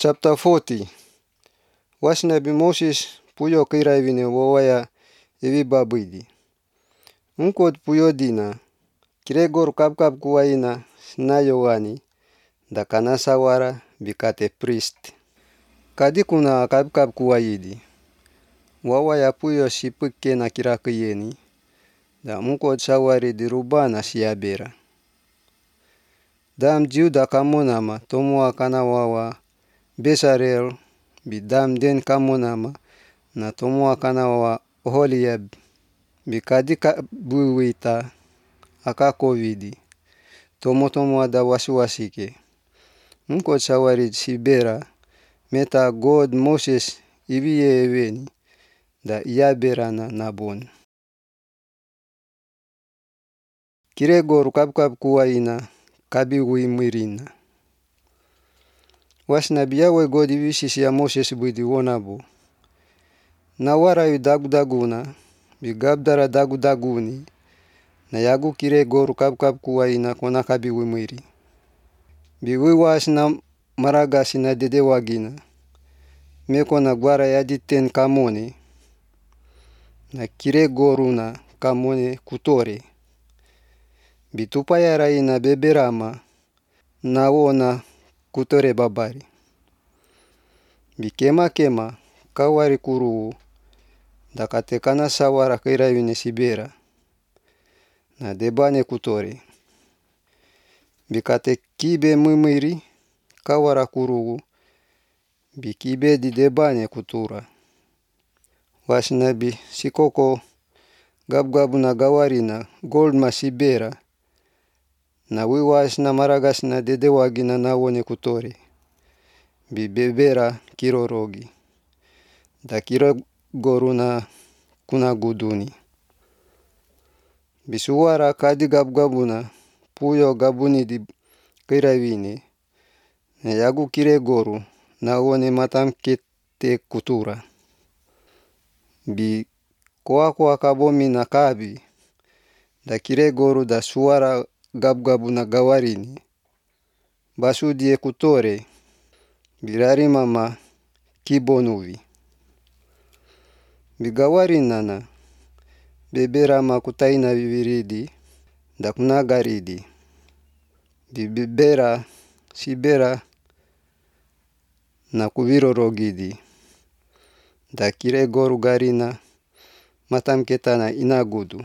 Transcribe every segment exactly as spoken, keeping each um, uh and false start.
Chapter forty. Wasnabi Moses puyo kiraivine wawaya evi babidi. Unkot puyo dina kiregor kapkap kuwaina snayowani da kanasawara bikate priest. Kadi kuna kapkap kuwaidi. Wawaya puyo sipike na kirakiyeni da unkot sawari dirubana siabera. Dam Juda kamonama tomoa kana wawa Besarel bidam den kamonama na tomoa kana wawa Oholiab bikadika buwita akakovidi tomo tomo da wasiwasike. Unkot sawari sibera meta God Moses iviye eveni da iaberana nabon. Kiregor kapkap kuwaina kabi wimirina. Wasnabi Yahweh God ivisisia Moses budi wonabo. Nawara yu dagudaguna bigabdara dagudaguni na yagu kiregor kapkap kuwaina kona kabi wimiri. Biwiwasna maragasina dedewagina mekona gwara yaditen kamone na kiregoruna kamone kutore. Bitupayaraina beberama na wona kutore babari. Bikema kema kawari kuru da katekana sawara kiraivine sibera na debane kutore. Bikate kibe mimiri kawara kuru bikibe di debane kutura. Wasnabi sikoko gabgabuna gawarina gold masibera na wiwasna maragasna dedewagina na wone kutore. Bibebera kirorogi da kiregoruna kuna guduni. Bisuwara kadi gabgabuna puyo gabuni di kiraivine na yagu kiregoru na wone matam kete kutura. Bi koa koa kabomi na kabi da kiregoru da suwara gabgabuna gawarini basudie kutore birari mama kibonuvi. Bigawarinana beberama kutaina viviridi da kunagaridi. Bibera sibera na kuvirorogidi da kiregoru garina matam ketana inagudu.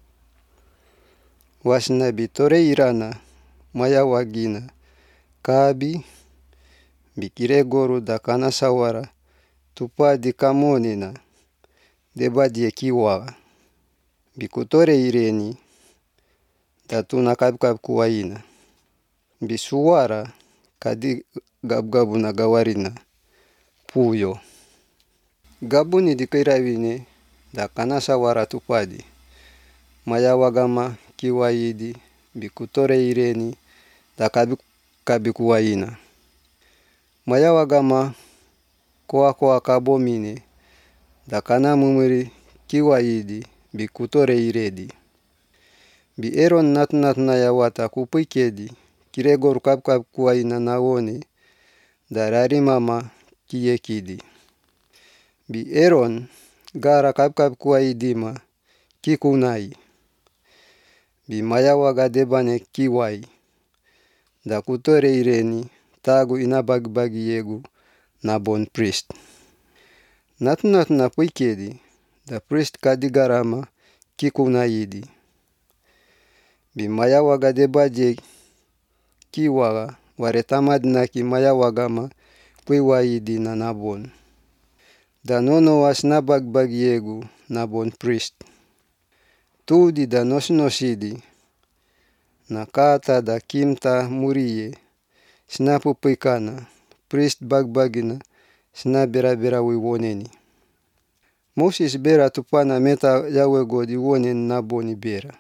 Wasnabi tore irana maya wagina kabi bikiregoru da kana sawara tupadi kamonina debadie kiwa. Bikutore ireni da tuna kapkap kuwaina. Bisuwara kadi gabgabuna gawarina puyo. Gabuni di kiraivine da kana sawara tupadi. Maya wagama kiwaidi bikutore ireni da kabi kabi kuwaina. Maya wagama koa koa kabomine da kana mumiri kiwaidi bikutore iredi. Bi Aaron natnatna yawata kupikedi kiregor kapkap kuwaina na wone da rari mama kiyekidi. Bi Aaron gara kapkap kuwaidima kikunai. Bi maya waga debane kiwai da kutore ireni tagu inabagbagi yegu na bon priest. Natnatna puikedi da priest kadigarama kikunaidi. Bi maya waga debaje kiwaga waretamadna ki maya wagama kuiwaidi na nabon. Da nono was nabagbagi yegu na bon priest. Tudi da nosnosidi na kata da kimta muriye snapupikana priest bagbagina snabera bera wiwoneni. Moses bera tupana meta Yahweh God iwoneni naboni bera.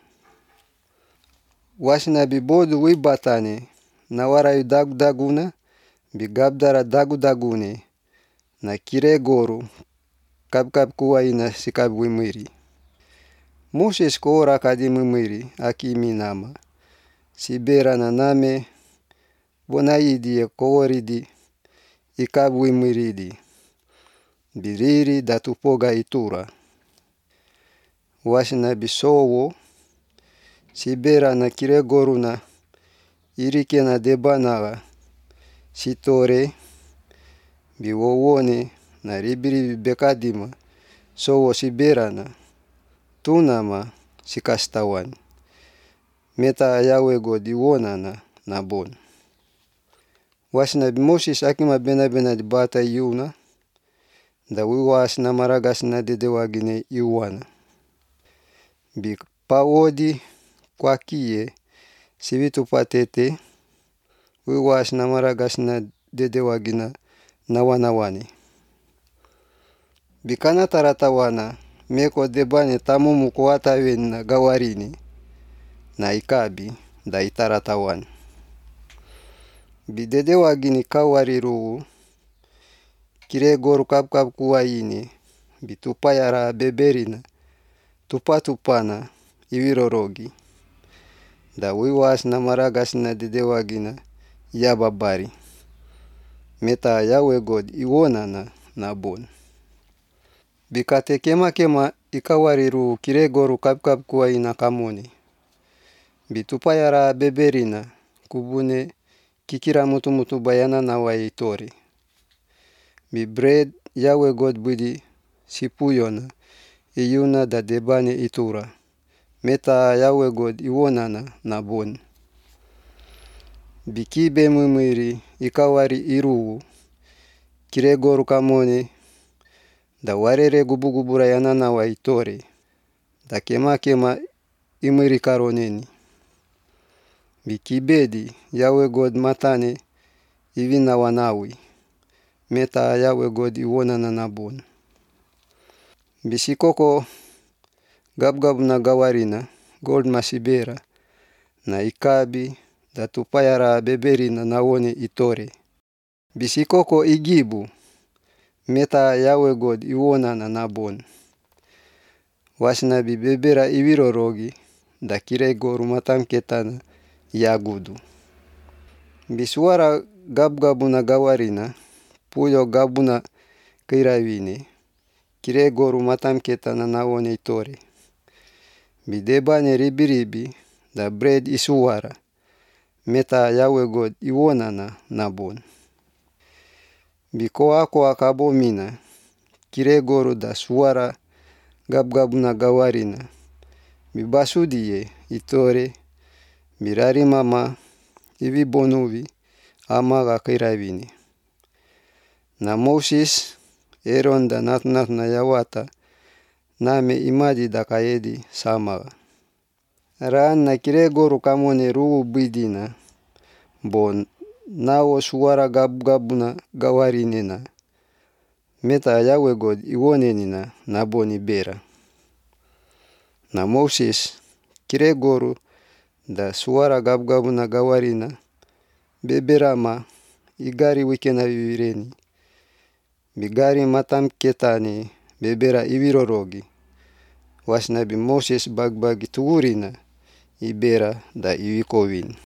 Wasnabi bodu wibatane na warayu dagudaguna bigabdara dagudagune na kiregoru kapkap kuwaina sikab wimiri. Moses koora kadi mimiri akiminama. Sibera na name bonaidi ya kooridi ikabu imwiridi. Biriri datupoga itura. Wasina bisowo sibera na kiregoruna irike na debanaga sitore biwowone na ribiri bekadima sowo siberana tunama sikastawan. Meta Yahweh God iwonana nabon. Wasina bi Moses akima bena bena di bata iuna da wiwas na maragas na dedewagine iwana. Bi pawodi kwa kie sivitu patete wiwas na maragas na dedewagina nawanawani. Bikana taratawana meko debane tamumu kuwataweni na gawarini na ikabi da itaratawan. Bidedewagini kawariru kiregoru kapkap kuwaini bitupayara beberina tupa-tupana iwirorogi da wiwas na maragas na dedewagina yababari. Meta Yahweh God iwonana nabon. Bikate kema kema ikawariru kiregoru kapkap kuwaina kamoni. Bitupayara beberina kubune kikira mutu mutu bayana na waitori. Bi bread Yahweh God budi sipuyona iyuna da debane itura. Meta Yahweh God iwonana nabon. Bikibe mwimwiri ikawari irugu kiregoru kamoni da warere gubu gubura yana na waitori. Da kema kema imwiri karoneni. Bikibedi Yahweh God matane ivina wanawi. Meta Yahweh God iwonana nabon. Bisikoko gabgab na gawarina gold masibera na ikabi da tupayara beberina nawone itore. Bisikoko igibu meta Yahweh God iwonana nabon. Wasina bibebera iwirorogi da kiregoru matamketana yagudu. Bisuara gabgabu na gawarina puyo gabuna kirawini kiregoru matamketana nawone itore. Bidebane ribiribi da bread isuwara. Meta Yahweh God iwonana nabon. Bikoa koa kabomina kiregoru da suwara gabgabu na gawarina. Bibasudiye itore birari mama ivi bonuvi amaga kirawini. Na Moses Aaron da natnat na yawata name imadi da kayedi samaga. Raan na kiregoru kamone rugu bidina bon nawo suwara gabgabuna gawarinena. Meta Yahweh God iwonenina naboni bera. Na Moses kiregoru da suwara gabgabuna gawarina beberama igari wikena vivireni. Bigari matamketani bebera iwirorogi. Wasna bi Moses bagbagi tuurina ibera da iwikowin.